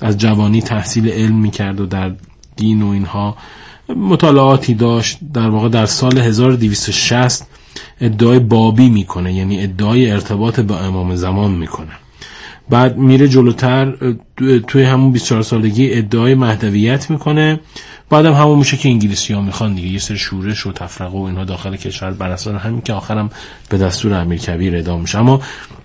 از جوانی تحصیل علم میکرد و در دین و اینها مطالعاتی داشت. در واقع در سال 1260 ادعای بابی میکنه، یعنی ادعای ارتباط با امام زمان میکنه. بعد میره جلوتر، توی همون 24 سالگی ادعای مهدویت میکنه. بعدم همون میشه که انگلیسی ها میخوان دیگه یه سری شورش و تفرقه و اینها داخل کشور بر اساس همین که آخرم به دستور امیرکبیر اعدام میشه. اما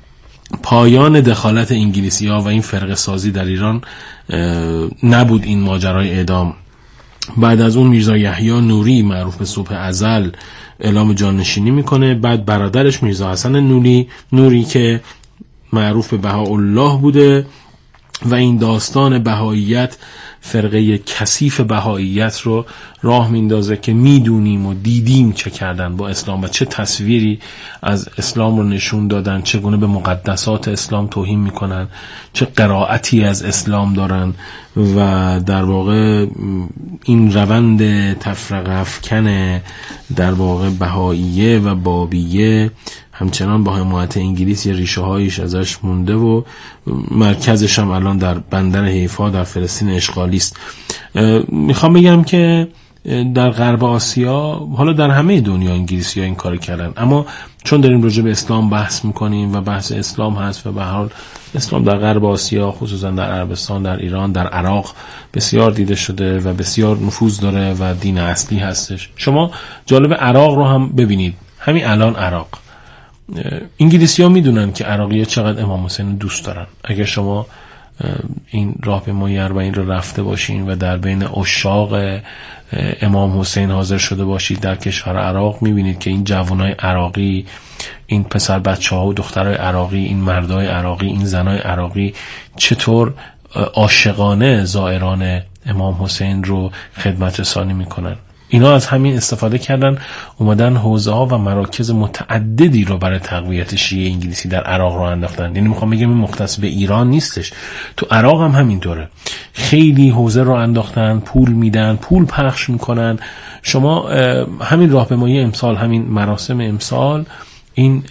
پایان دخالت انگلیسی ها و این فرقه سازی در ایران نبود این ماجرای اعدام. بعد از اون میرزا یحیی نوری معروف به صبح ازل اعلام جانشینی میکنه. بعد برادرش میرزا حسن نوری که معروف به بهاءالله بوده و این داستان بهاییت، فرقه کثیف بهاییت رو راه میندازه که میدونیم و دیدیم چه کردن با اسلام و چه تصویری از اسلام رو نشون دادن، چگونه به مقدسات اسلام توهین میکنن، چه قرائتی از اسلام دارن و در واقع این روند تفرقه افکن در واقع بهاییه و بابیه همچنان با حمایت انگلیس یه ریشه هایش ازش مونده و مرکزش هم الان در بندر حیفا در فلسطین اشغالی است. میخوام بگم که در غرب آسیا، حالا در همه دنیا انگلیسی ها این کار کردن، اما چون داریم راجع به اسلام بحث میکنیم و بحث اسلام هست و به هر حال اسلام در غرب آسیا خصوصا در عربستان، در ایران، در عراق بسیار دیده شده و بسیار نفوذ داره و دین اصلی هستش. شما جالب عراق رو هم ببینید. همین الان عراق، انگلیسی ها میدونن که عراقی ها چقدر امام حسین دوست دارن. اگر شما این راهپیمایی اربعین رو رفته باشین و در بین عشاق امام حسین حاضر شده باشید در کشور عراق، میبینید که این جوانای عراقی، این پسر بچه ها و دخترای عراقی، این مردای عراقی، این زنای عراقی چطور عاشقانه زائران امام حسین رو خدمت رسانی میکنن. اینا از همین استفاده کردن، اومدن حوزه ها و مراکز متعددی رو برای تقویت شیعه انگلیسی در عراق رو انداختن. یعنی میخوام بگم این مختص به ایران نیستش، تو عراق هم همینطوره. خیلی حوزه رو انداختن، پول میدن، پول پخش میکنن. شما همین راهپیمایی امسال، همین مراسم امسال، این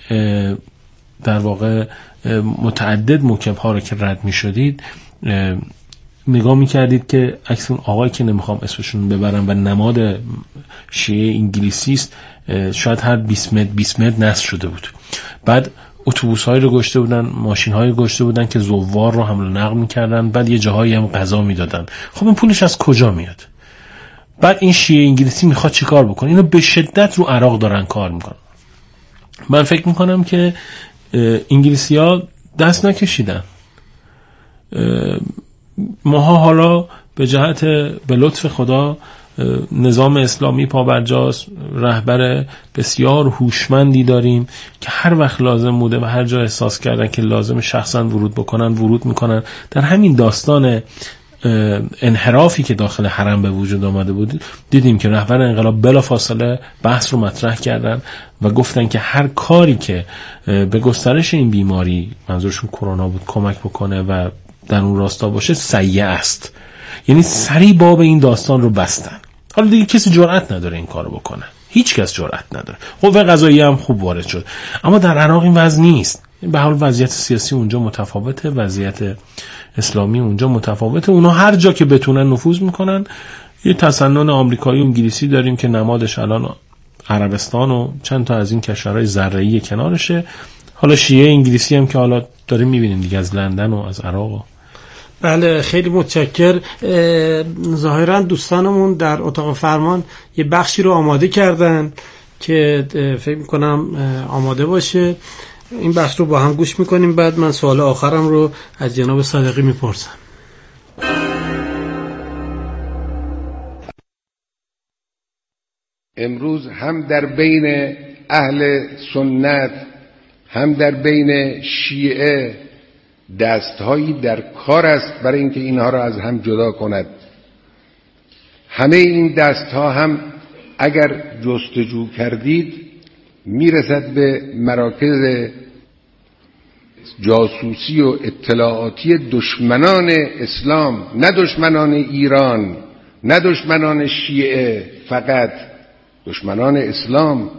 در واقع متعدد موکب ها رو که رد میشدید نگاه میکردید که عکس اون آقایی که نمیخوام اسمشون ببرم و نماد شیعه انگلیسی است، شاید هر 20 متر نصب شده بود. بعد اتوبوس هایی رو گشته بودن، ماشین هایی گشته بودن که زوار رو حمل و نقل میکردن. بعد یه جاهایی هم غذا میدادن. خب این پولش از کجا میاد؟ بعد این شیعه انگلیسی میخواد چیکار بکنه؟ اینو به شدت رو عراق دارن کار میکنن. من فکر میکنم که انگلیسی ها دست نکشیدن. ماها حالا به جهت به لطف خدا نظام اسلامی پابرجاست، رهبر بسیار هوشمندی داریم که هر وقت لازم بوده و هر جا احساس کردن که لازم شخصا ورود بکنن ورود میکنن. در همین داستان انحرافی که داخل حرم به وجود آمده بود دیدیم که رهبر انقلاب بلافاصله بحث رو مطرح کردن و گفتن که هر کاری که به گسترش این بیماری، منظورشون کرونا بود، کمک بکنه و در اون راستا باشه سیئه است. یعنی سریع باب این داستان رو بستن. حالا دیگه کسی جرئت نداره این کارو بکنه، هیچ کس جرئت نداره. قوه قضاییه هم خوب وارد شد، اما در عراق این وضع نیست. به حال وضعیت سیاسی اونجا متفاوته، وضعیت اسلامی اونجا متفاوته. اونا هر جا که بتونن نفوذ میکنن. یه تسنن آمریکایی و انگلیسی داریم که نمادش الان عربستان و چند تا از این کشورهای ذره‌ای کنارشه. حالا شیعه انگلیسی هم که حالا داریم میبینیم دیگه از لندن و از عراق. بله خیلی متشکر. ظاهرا دوستانمون در اتاق فرمان یه بخشی رو آماده کردن که فکر میکنم آماده باشه. این بخش رو با هم گوش میکنیم، بعد من سوال آخرم رو از جناب صادقی میپرسم. امروز هم در بین اهل سنت هم در بین شیعه دستهایی در کار است برای اینکه اینها را از هم جدا کند. همه این دستها هم اگر جستجو کردید میرسد به مراکز جاسوسی و اطلاعاتی دشمنان اسلام، نه دشمنان ایران، نه دشمنان شیعه، فقط دشمنان اسلام.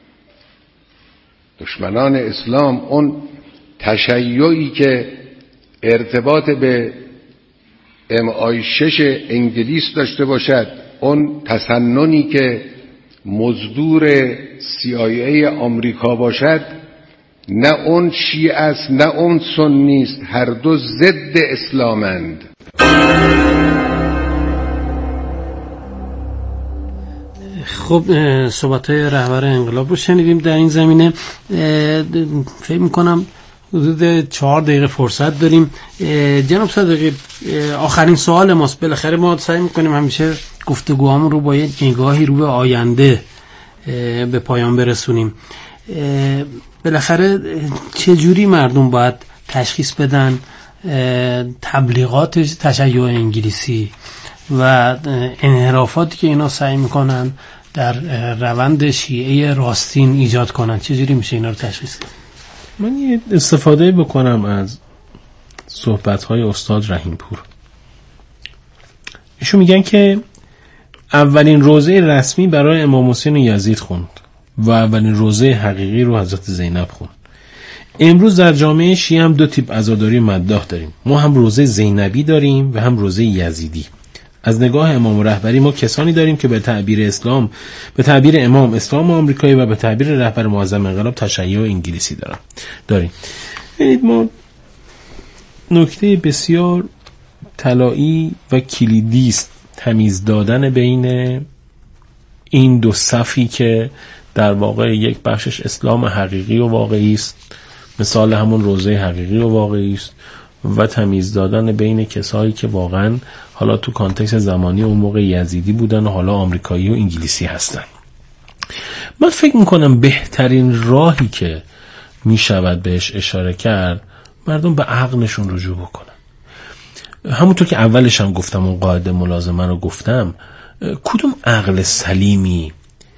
دشمنان اسلام، اون تشیعی که ارتباط به MI6 انگلیس داشته باشد، اون تسننی که مزدور CIA آمریکا باشد، نه اون شیعه است نه اون سنی است، هر دو ضد اسلامند. خب صحبت‌های رهبر انقلاب رو شنیدیم. در این زمینه فکر می‌کنم حدود 4 دقیقه فرصت داریم. جناب صادقی، آخرین سوال ماست. بالاخره ما سعی می‌کنیم همیشه گفتگوهامون رو با یه نگاهی رو به آینده به پایان برسونیم. بالاخره چه جوری مردم باید تشخیص بدن تبلیغات تشیع انگلیسی و انحرافاتی که اینا سعی میکنن در روند شیعه راستین ایجاد کنن؟ چه جوری میشه اینا رو تشخیص داد؟ من یه استفاده بکنم از صحبت‌های استاد رحیمپور. ایشون میگن که اولین روزه رسمی برای امام حسین یزید خوند و اولین روزه حقیقی رو حضرت زینب خوند. امروز در جامعه شیعه هم 2 تیپ عزاداری مداح داریم. ما هم روزه زینبی داریم و هم روزه یزیدی. از نگاه امام رهبری ما کسانی داریم که به تعبیر اسلام، به تعبیر امام اسلام آمریکایی و به تعبیر رهبر معظم انقلاب تشیع انگلیسی داریم. ببینید، ما نکته بسیار طلایی و کلیدی است تمیز دادن بین این دو صفی که در واقع یک بخشش اسلام حقیقی و واقعی است، مثال همون روزه حقیقی و واقعی است، و تمیز دادن بین کسایی که واقعا حالا تو کانتکست زمانی اون موقع یزیدی بودن و حالا آمریکایی و انگلیسی هستن. من فکر میکنم بهترین راهی که میشود بهش اشاره کرد، مردم به عقلشون رجوع بکنن. همونطور که اولش هم گفتم، اون قاعده ملازمه رو گفتم، کدوم عقل سلیمی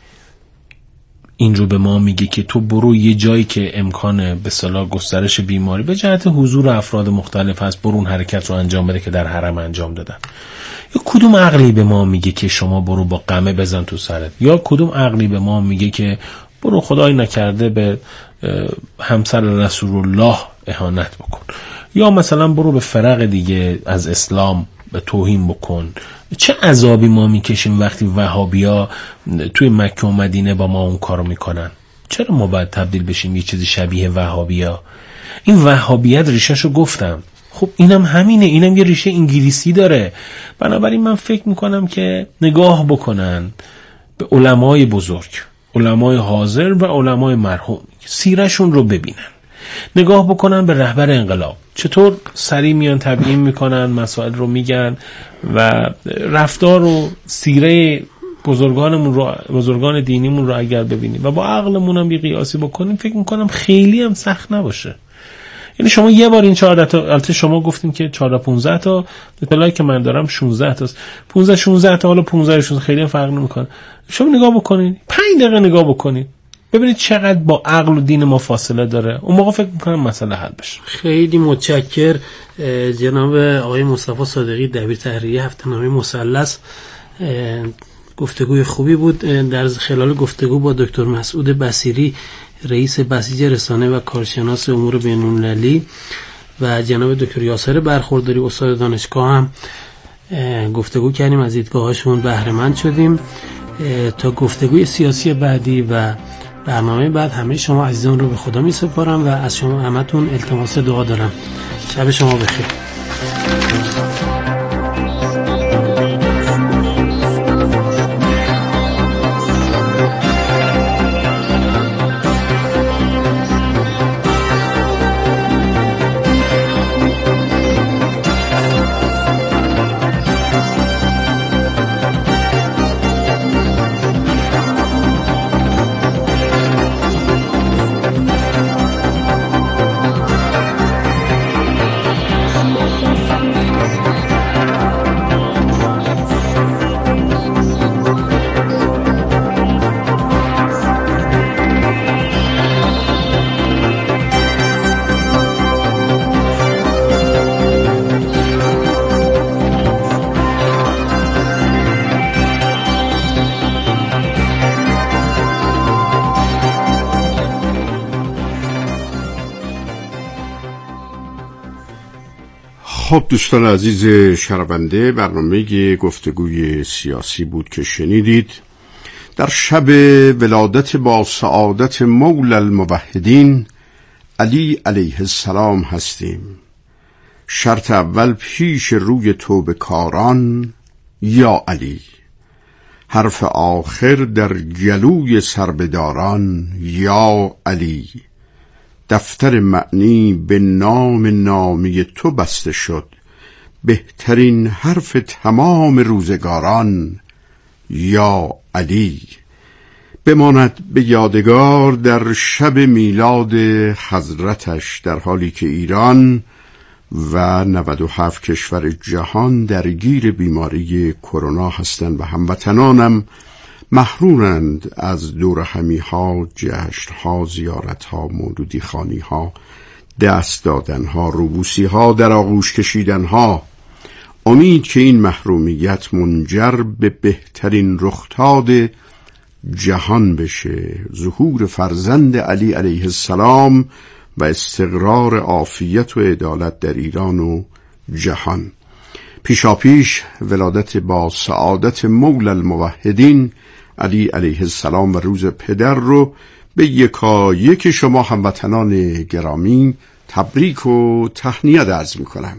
این رو به ما میگه که تو برو یه جایی که امکان به اصطلاح گسترش بیماری به جهت حضور افراد مختلف هست، برو اون حرکت رو انجام بده که در حرم انجام دادن؟ یا کدوم عقلی به ما میگه که شما برو با قمه بزن تو سرت؟ یا کدوم عقلی به ما میگه که برو خدای نکرده به همسر رسول الله اهانت بکن؟ یا مثلا برو به فرق دیگه از اسلام به توهین بکن؟ چه عذابی ما میکشیم وقتی وهابیا توی مکه و مدینه با ما اون کارو میکنن؟ چرا ما باید تبدیل بشیم یه چیزی شبیه وهابیا؟ این وهابیت ریشه‌شو گفتم. خب اینم همینه، اینم یه ریشه انگلیسی داره. بنابراین من فکر میکنم که نگاه بکنن به علمای بزرگ، علمای حاضر و علمای مرحوم، سیرشون رو ببینن، نگاه بکنن به رهبر انقلاب چطور سریع میان تبیین میکنن، مسائل رو میگن، و رفتار و سیره بزرگانمون رو، بزرگان دینیمون رو اگر ببینیم و با عقلمون هم یه قیاسی بکنیم، فکر میکنم خیلی هم سخت نباشه. یعنی شما یه بار این 14 تا، البته شما گفتیم که 14-15 تا، اطلاعی که من دارم 16 تاست، 15-16 تا، حالا 15 شون خیلی هم فرق نمیکنه. شما نگاه بکنید، 5 دقیقه نگاه بکنید، ببینید چقدر با عقل و دین ما فاصله داره. اون موقع فکر میکنم مسئله حل بشه. خیلی متشکر جناب آقای مصطفی صادقی، دبیر تحریریه هفته‌نامه مثلث. گفتگوی خوبی بود. در خلال گفتگو با دکتر مسعود بصیری، رئیس بسیج رسانه و کارشناس امور بین‌المللی، و جناب دکتر یاسر برخورداری، استاد دانشگاه، هم گفتگو کردیم، از دیدگاهاشون بهره مند شدیم. تا گفتگوی سیاسی بعدی و برنامه بعد، همه شما عزیزان رو به خدا می سپارم و از شما همتون التماس دعا دارم. شب شما بخیر. خب دوستان عزیز شنونده، برنامه گفتگوی سیاسی بود که شنیدید. در شب ولادت با سعادت مولا الموحدین علی علیه السلام هستیم. شرط اول پیش روی توبه کاران یا علی، حرف آخر در گلوی سربداران یا علی. دفتر معنی به نام نامی تو بسته شد، بهترین حرف تمام روزگاران یا علی. بماند به یادگار در شب میلاد حضرتش، در حالی که ایران و 97 کشور جهان درگیر بیماری کرونا هستند و هموطنانم محرومند از دور همی‌ها، جشن‌ها، زیارت‌ها، مولودیخوانی‌ها، دست دادن‌ها، روبوسی‌ها، در آغوش کشیدن‌ها. امید که این محرومیت منجر به بهترین رخداد جهان بشه، ظهور فرزند علی علیه السلام و استقرار عافیت و عدالت در ایران و جهان. پیشاپیش ولادت با سعادت مولا الموحدین علی علیه السلام و روز پدر رو به یکایک شما هموطنان گرامی تبریک و تهنیت عرض میکنم.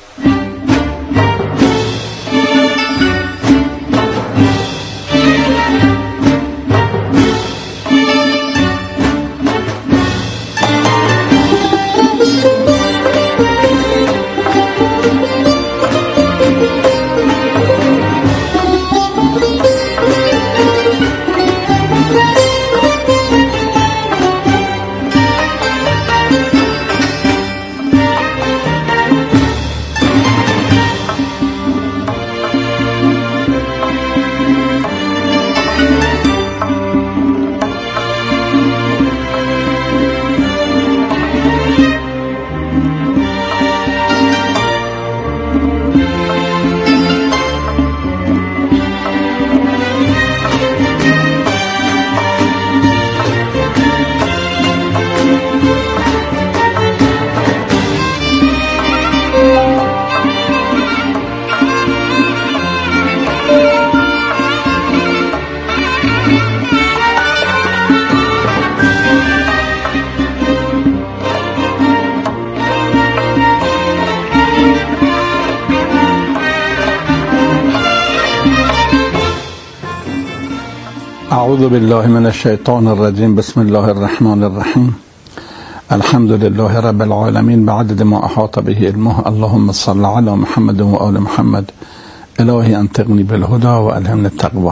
اعوذ بالله من الشیطان الرجیم. بسم الله الرحمن الرحیم. الحمد لله رب العالمین بعدد ما احاط به علمه. اللهم صل علی محمد و آل محمد. الهی انطقنی بالهدى و الهمنی التقوی.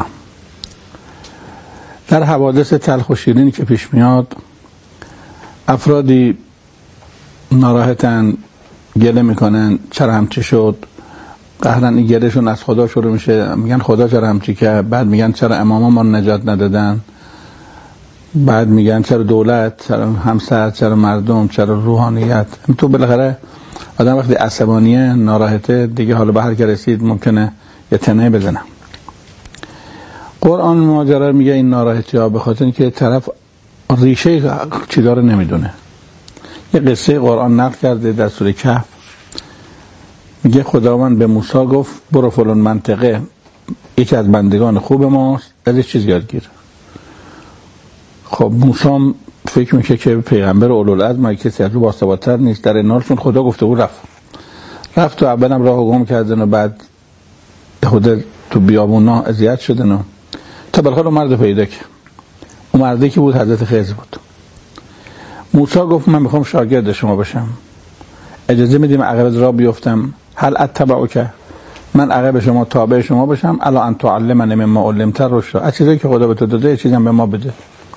در حوادث تلخ و شیرینی که پیش میاد، افرادی ناراحتن، گله میکنن چرا همچی شد. قهرن این گلهشون از خدا شروع میشه، میگن خدا چرا همچی کرد، بعد میگن چرا اماما ما نجات ندادن، بعد میگن چرا دولت، چرا همسر، چرا مردم، چرا روحانیت. تو بالاخره آدم وقتی عصبانیه، ناراحته دیگه، حالا به هر که رسید ممکنه یه تنه بزنه. قرآن ماجرا میگه این ناراحتی ها به خاطر اینکه طرف ریشه چی داره نمیدونه. یه قصه قرآن نقل کرده در سوره کهف، میگه خداوند به موسی گفت برو فلان منطقه، یکی از بندگان خوب ماست، از یه چیز یاد گیر. خب موسی فکر میکنه که پیغمبر اولوالعزم کسی از او باثبات‌تر نیست، در این حال چون خدا گفته بود رفت و اولم راه گم کردن و بعد خود تو بیابونا اذیت شدن و تا بالاخره مرد پیدا که اون مردی که بود حضرت خضر بود. موسی گفت من میخوام شاگرد شما بشم، اجازه میدیم عقب راه بیفتم؟ هل اتبعک، من عقب شما تابع شما بشم؟ الا ان تعلمنی مما علمت رشدا، از چیزی که خدا به تو داده چیزی هم به ما بده.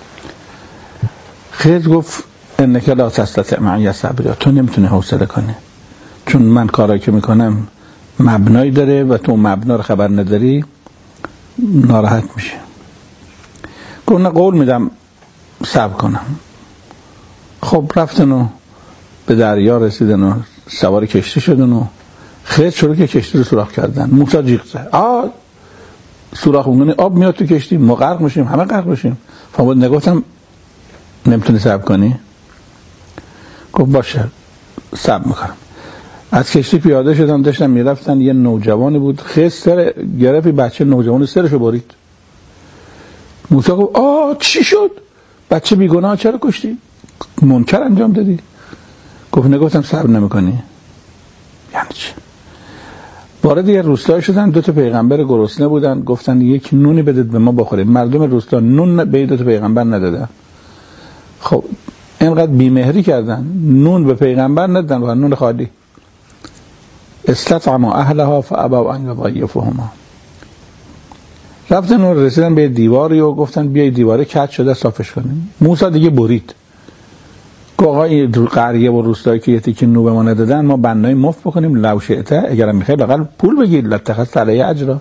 خضر گفت انک لا تستطیع معی صبرا، تو نمیتونی حوصله کنی، چون من کارایی که میکنم مبنایی داره و تو مبنا رو خبر نداری، ناراحت میشه. گفت نه قول میدم صبر کنم. خب رفتن و به دریا رسیدن و سوار کشتی شدن و خیلی شروع که کشتی رو سوراخ کردن. موسی جیغ زد سوراخ میکنی آب میاد تو کشتی، ما غرق میشیم، همه غرق میشیم. فرمود نگفتم نمیتونی صبر کنی؟ گفت باشه صبر میکنم. از کشتی پیاده شدن، داشتن میرفتن، یه نوجوانی بود خسر گرفت بچه نوجوان سرشو برید. موسی گفت چی شد؟ بچه بیگناه چرا کشتی؟ منکر انجام دادی؟ گفت نگفتم صبر نمیکنی؟ یعنی چی؟ وارد یه روستایی شدن، 2 پیغمبر گرسنه بودن، گفتن یک نونی بدید به ما بخوریم. مردم روستا نون به 2 پیغمبر ندادن. خب اینقدر بیمهری کردن، نون به پیغمبر ندادن و نون خالی. استطعموا اهلها فابوا ان یضیفوهما. رفتن و رسیدن به دیواری و گفتن بیای دیواره کج شده صافش کنیم. موسی دیگه برید. گفت آقا این قریه و روستایی که یتی که نون به ما ندادن ما بنای مفت بکنیم، لو شئته اگرم میخوای لااقل پول بگیر، لاتخذت علیه اجرا.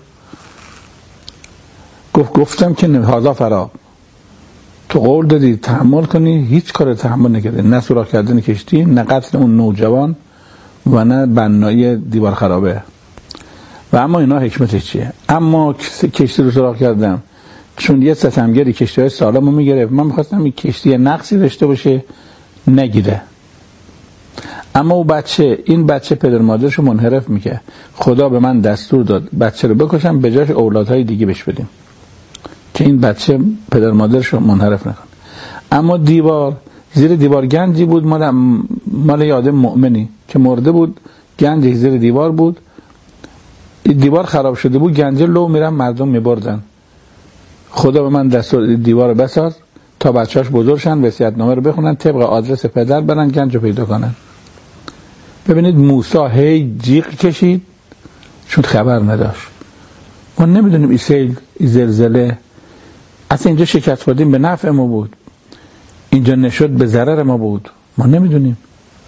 گفتم که هذا فراغ، تو قول دادی تحمل کنی، هیچ کار تحمل نکردی، نه سوراخ کردن کشتی، نه قتل اون نوجوان و نه بنای دیوار خرابه. و اما اینا حکمتش چیه؟ اما کشتی رو سوراخ کردم چون یه ستمگری کشتی‌های سالمو میگرفت، من میخواستم این کشتی نقصی داشته باشه نگیره. اما این بچه پدر مادرشو منحرف میکنه. خدا به من دستور داد بچه رو بکشم به جاش اولادهای دیگه بهش بدیم که این بچه پدر مادرشو منحرف نکنه. اما زیر دیوار گنجی بود مال یه آدم مؤمنی که مرده بود، گنج زیر دیوار بود، دیوار خراب شده بود، گنج لو میرن مردم میبردن. خدا به من دستور دیوار رو بساز تا بچه‌اش بزرگ شن، وصیت‌نامه رو بخونن، طبق آدرس پدر برن گنج رو پیدا کنن. ببینید موسی هی جیغ کشید چون خبر نداشت. ما نمیدونیم این سیل، این زلزله، اصلا اینجا شکست خوردیم به نفع ما بود، اینجا نشد به ضرر ما بود، ما نمیدونیم.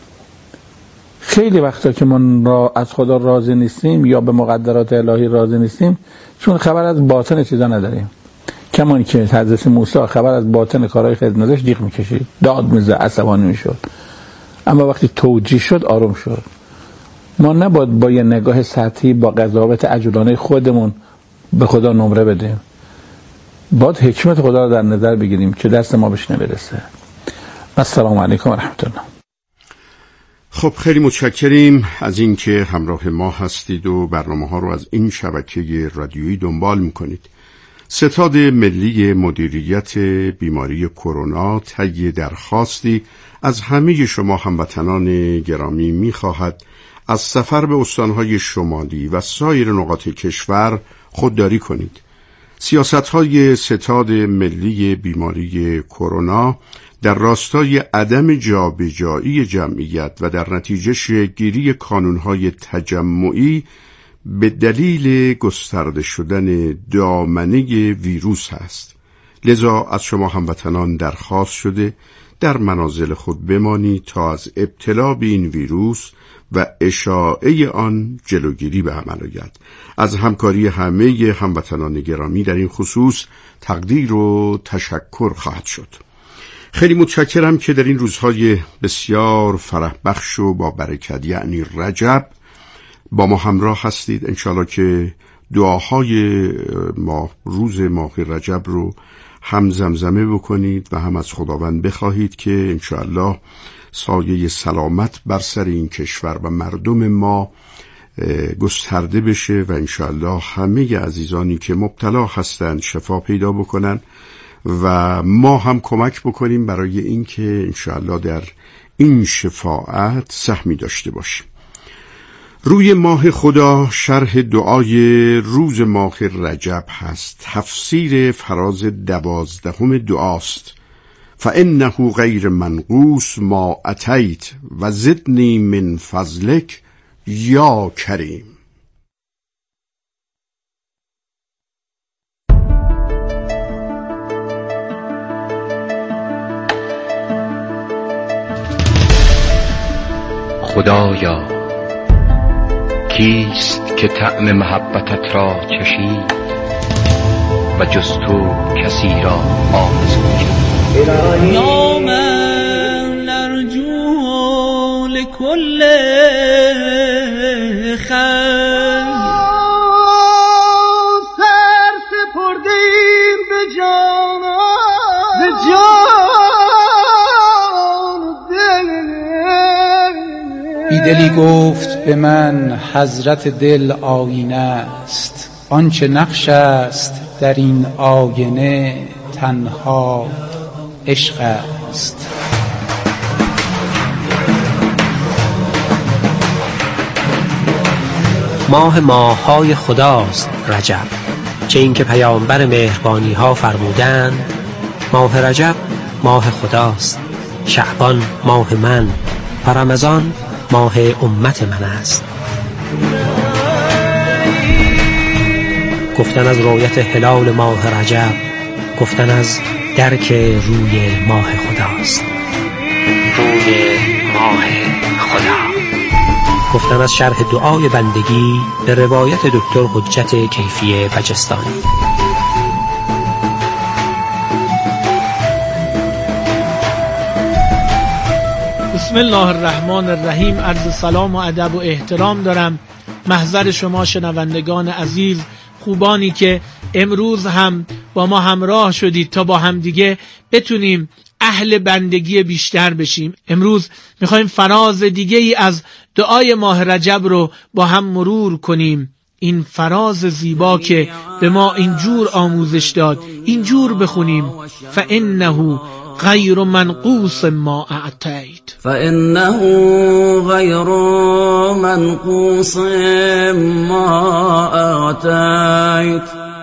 خیلی وقتا که ما از خدا راضی نیستیم یا به مقدرات الهی راضی نیستیم چون خبر از باطن چیزا نداریم. کمان که حضرت موسی خبر از باطن کارهای خیلی نداشت، جیغ میکشید، داد میزد، عصبانی میشد. اما وقتی توجیه شد آروم شد. ما نباید با یه نگاه سطحی با قضاوت عجولانه خودمون به خدا نمره بدیم. باید حکمت خدا رو در نظر بگیریم که دست ما بهش نمیرسه. السلام علیکم و رحمت الله. خب خیلی متشکریم از اینکه همراه ما هستید و برنامه‌ها رو از این شبکه رادیویی دنبال می‌کنید. ستاد ملی مدیریت بیماری کرونا طی درخواستی از همه شما هموطنان گرامی می‌خواهد از سفر به استان‌های شمالی و سایر نقاط کشور خودداری کنید. سیاست‌های ستاد ملی بیماری کرونا در راستای عدم جابجایی جمعیت و در نتیجه شکل‌گیری کانون‌های تجمعی به دلیل گسترده شدن دامنه ویروس است. لذا از شما هموطنان درخواست شده در منازل خود بمانید تا از ابتلا به این ویروس و اشاعه آن جلوگیری به عمل آید. از همکاری همه هموطنان گرامی در این خصوص تقدیر و تشکر خواهد شد. خیلی متشکرم که در این روزهای بسیار فرح بخش و با برکت یعنی رجب با ما همراه هستید. انشاءالله که دعاهای روز ماه رجب رو هم زمزمه بکنید و هم از خداوند بخواهید که انشاءالله سایه سلامت بر سر این کشور و مردم ما گسترده بشه و انشاءالله همه عزیزانی که مبتلا هستند شفا پیدا بکنن و ما هم کمک بکنیم برای اینکه انشاءالله در این شفاعت سهمی داشته باشیم. روی ماه خدا شرح دعای روز ماه رجب هست. تفسیر فراز 12 دعاست. فإنه غیر منقوص ما اتیت و زدنی من فضلک یا کریم. خدایا کیست که طعم محبتت را چشید و جز تو کسی را آرزو کرد؟ یا من نرجو لکل خیر سر سپردیم به جان دلی گفت به من حضرت دل آینه است، آنچه نقش است در این آینه تنها عشق است. ماه‌های خداست رجب، چه این که پیامبر مهربانی ها فرمودند ماه رجب ماه خداست، شعبان ماه من و رمضان ماه امت من است. گفتن از رؤیت هلال ماه رجب، گفتن از درک روی ماه خداست، روی ماه خدا. گفتن از شرح دعای بندگی به روایت دکتر حجت کیفی بجستانی. بسم الله الرحمن الرحیم. عرض سلام و ادب و احترام دارم محضر شما شنوندگان عزیز، خوبانی که امروز هم با ما همراه شدید تا با هم دیگه بتونیم اهل بندگی بیشتر بشیم. امروز میخوایم فراز دیگه ای از دعای ماه رجب رو با هم مرور کنیم. این فراز زیبا که به ما اینجور آموزش داد، اینجور بخونیم: فإنه غیر منقوص ما اعطیت، فإنه غیر منقوص ما اعطیت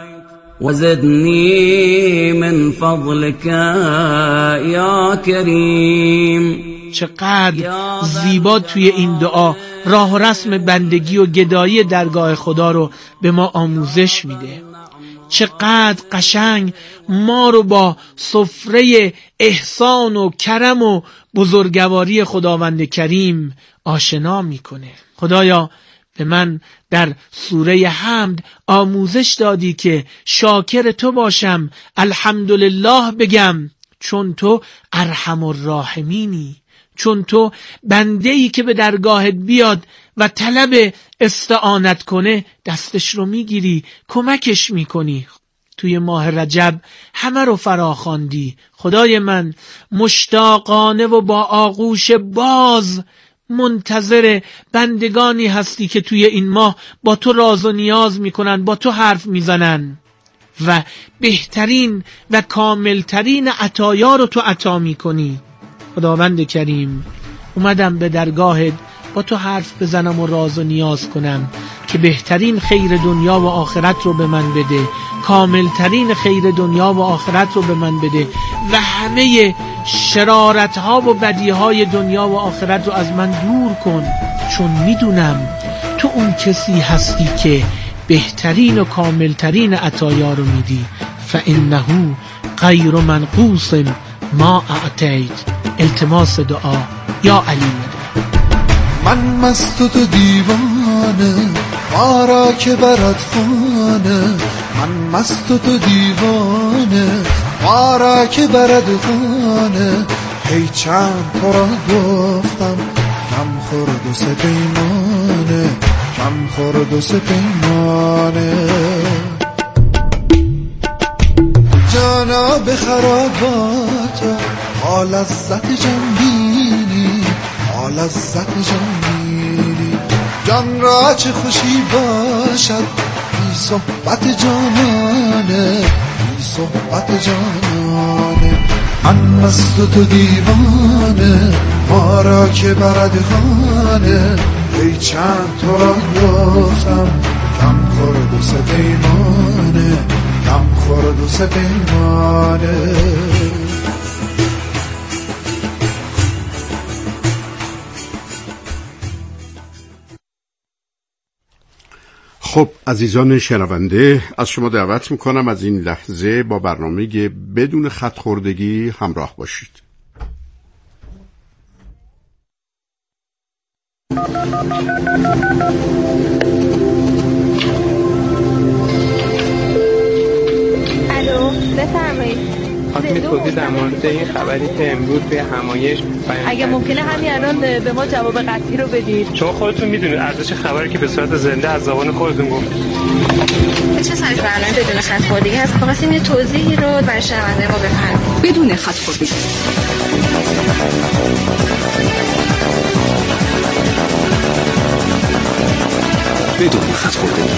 وزدنی من فضلك یا کریم. چقدر زیبا توی این دعا راه و رسم بندگی و گدایی درگاه خدا رو به ما آموزش میده. چقدر قشنگ ما رو با سفره احسان و کرم و بزرگواری خداوند کریم آشنا میکنه. خدایا به من در سوره حمد آموزش دادی که شاکر تو باشم، الحمدلله بگم، چون تو ارحم الراحمینی، چون تو بنده‌ای که به درگاهت بیاد و طلب استعانت کنه دستش رو میگیری، کمکش میکنی. توی ماه رجب همه رو فراخواندی. خدای من مشتاقانه و با آغوش باز منتظر بندگانی هستی که توی این ماه با تو راز و نیاز میکنن، با تو حرف میزنن و بهترین و کاملترین عطایا رو تو عطا میکنی. خداوند کریم، اومدم به درگاهت با تو حرف بزنم و راز و نیاز کنم که بهترین خیر دنیا و آخرت رو به من بده، کاملترین خیر دنیا و آخرت رو به من بده و همه شرارت ها و بدی های دنیا و آخرت رو از من دور کن، چون میدونم تو اون کسی هستی که بهترین و کاملترین عطایا رو میدی. فإنه غیر منقوص ما اعطیت. التماس دعا یا علی مدد. من مست و تو دیوانه، ما را که برد خانه. من مست و تو دیوانه، ما را که برد خانه. هی چند تو را گفتم کم خورد و سه پیمانه، کم خورد و سه پیمانه. جانا به خرابات حال لذت جنبینی، حال لذت جنبینی. جان را چه خوشی باشد بی صحبت جانانه، بی صحبت جانانه. من مست و تو دیوانه، ما را که برد خانه. ای چند تو را گفتم کم خورد و سه پیمانه، کم خورد و سه پیمانه. خب عزیزان شنونده، از شما دعوت میکنم از این لحظه با برنامه بدون خط خوردگی همراه باشید. الو بفرمایید. خواستم توضیح در مورد این خبری که امروز به همایش بیان اگه ممکنه همین الان به ما جواب قطعی رو بدید. شما خودتون میدونید ارزش خبری که به صورت زنده از زبان خودتون گفتید. چه سری برنامه بدون خط خوردگی هست؟ خواستیم یه توضیحی رو برای شنونده ما بفرمایید. بدون خط خوردگی. بدون خط خوردگی.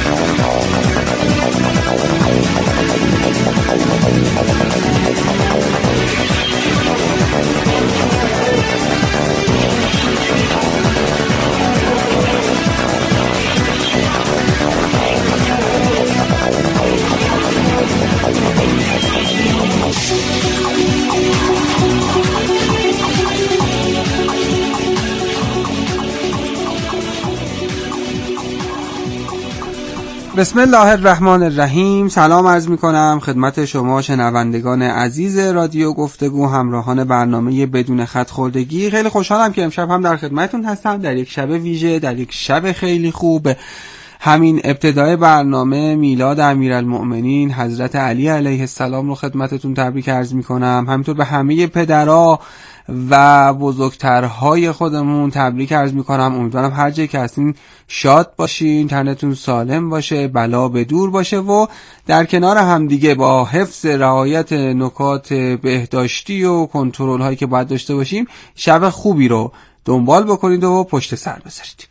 بسم الله الرحمن الرحیم. سلام عرض می کنم خدمت شما شنوندگان عزیز رادیو گفتگو، همراهان برنامه بدون خط خوردگی. خیلی خوشحالم که امشب هم در خدمتتون هستم در یک شب ویژه، در یک شب خیلی خوب. همین ابتدای برنامه میلاد امیرالمؤمنین حضرت علی علیه السلام رو خدمتتون تبریک عرض می کنم. همینطور به همه پدرها و بزرگترهای خودمون تبریک عرض می کنم. امیدوارم هر جایی که هستین شاد باشین، تنتون سالم باشه، بلا به دور باشه و در کنار هم دیگه با حفظ رعایت نکات بهداشتی و کنترل هایی که باید داشته باشیم شب خوبی رو دنبال بکنید و پشت سر بذارید.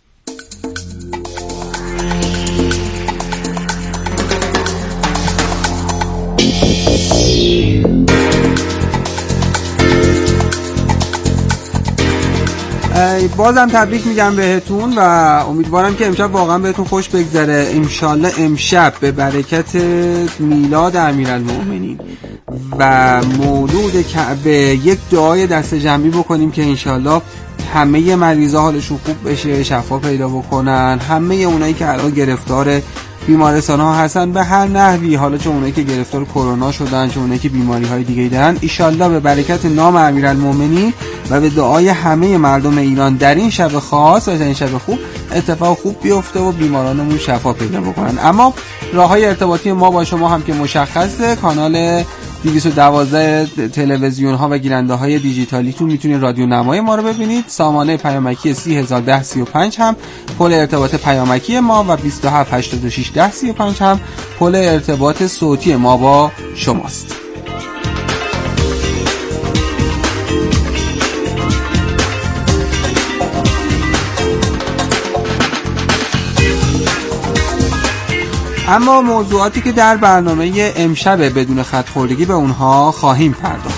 بازم تبریک میگم بهتون و امیدوارم که امشب واقعا بهتون خوش بگذره. انشالله امشب به برکت میلاد امیرالمؤمنین و مولود کعبه یک دعای دست جمعی بکنیم که انشالله همه مریضا حالشون خوب بشه، شفا پیدا بکنن. همه اونایی که الان گرفتار بیمارستان ها هستن به هر نحوی، حالا چه اونایی که گرفتار کرونا شدن، چه اونایی که بیماری های دیگه دارن، ایشالله به برکت نام امیرالمؤمنین و به دعای همه مردم ایران در این شب خاص و در این شب خوب اتفاق خوب بیفته و بیمارانمون شفا پیدا بکنن. اما راههای ارتباطی ما با شما هم که مشخصه، کانال 212 تلویزیون ها و گیرنده های دیجیتالی تو میتونید رادیو نمای ما رو ببینید. سامانه پیامکی 3011035 هم پل ارتباط پیامکی ما و 27861035 هم پل ارتباط صوتی ما با شماست. اما موضوعاتی که در برنامه امشب بدون خط خوردگی به اونها خواهیم پرداخت.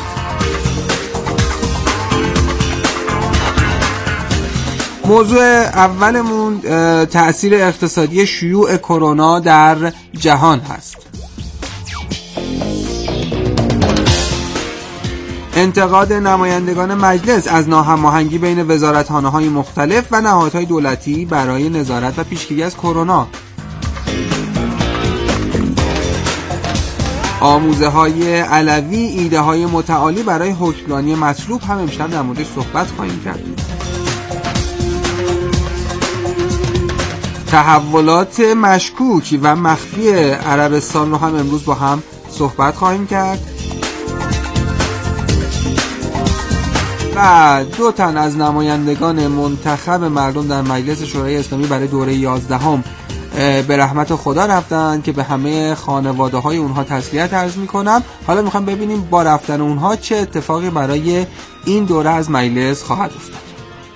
موضوع اولمون تأثیر اقتصادی شیوع کرونا در جهان هست. انتقاد نمایندگان مجلس از ناهماهنگی بین وزارتخانه‌های مختلف و نهادهای دولتی برای نظارت و پیشگیری از کرونا. آموزه های علوی ایده های متعالی برای حکمرانی مطلوب هم امشب در موردش صحبت خواهیم کرد. تحولات مشکوک و مخفی عربستان رو هم امروز با هم صحبت خواهیم کرد و 2 تن از نمایندگان منتخب مردم در مجلس شورای اسلامی برای دوره 11 به رحمت خدا رفتن که به همه خانواده های اونها تسلیت عرض میکنم. حالا میخوام ببینیم با رفتن اونها چه اتفاقی برای این دوره از مجلس خواهد افتاد.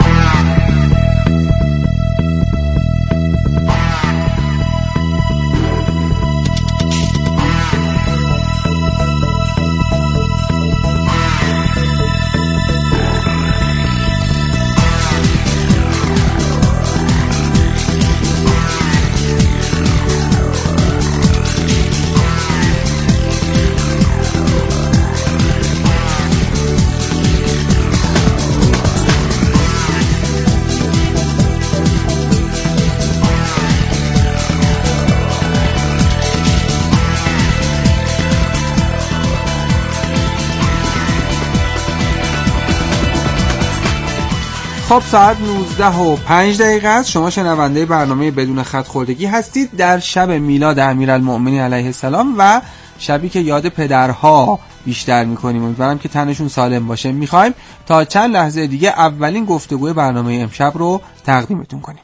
خب ساعت 19:05 است. شما شنونده برنامه بدون خط خوردگی هستید در شب میلاد امیرالمؤمنین علیه السلام و شبی که یاد پدرها بیشتر میکنیم. امیدوارم که تنشون سالم باشه. میخوایم تا چند لحظه دیگه اولین گفتگوی برنامه امشب رو تقدیمتون کنیم.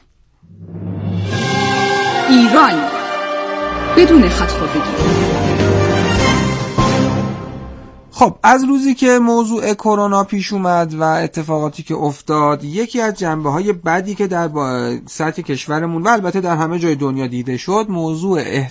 ایران بدون خط خوردگی. خب از روزی که موضوع کرونا پیش اومد و اتفاقاتی که افتاد، یکی از جنبه‌های بدی که در سطح کشورمون و البته در همه جای دنیا دیده شد، موضوع